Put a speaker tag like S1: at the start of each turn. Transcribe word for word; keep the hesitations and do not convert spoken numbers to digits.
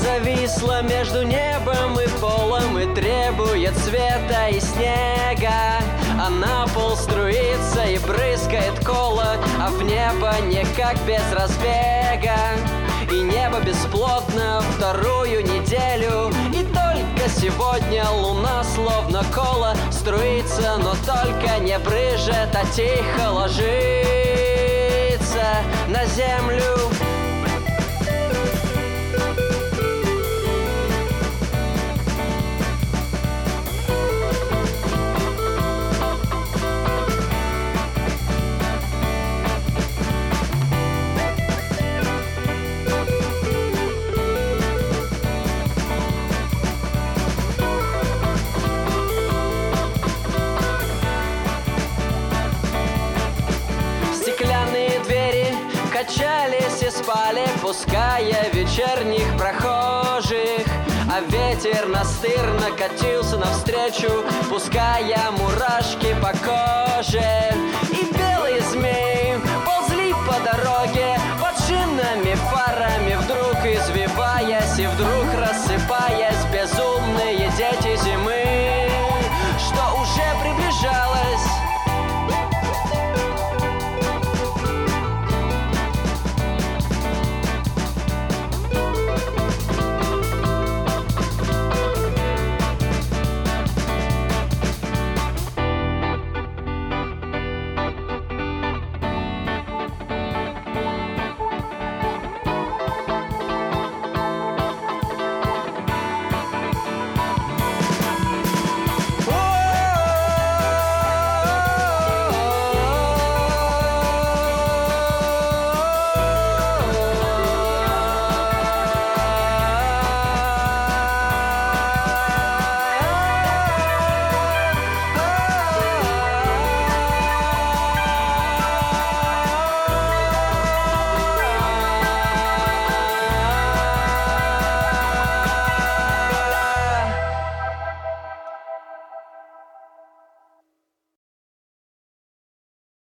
S1: зависла между небом и полом и требует света и снега. А на пол струится и брызгает кола, а в небо никак без разбега. И небо бесплотно вторую неделю, и только сегодня луна словно кола струится, но только не брызжет, а тихо ложится на землю. Качались и спали, пуская вечерних прохожих, а ветер настырно катился навстречу, пуская мурашки по коже. И белые змеи ползли по дороге под шинами, фарами, вдруг извиваясь, и вдруг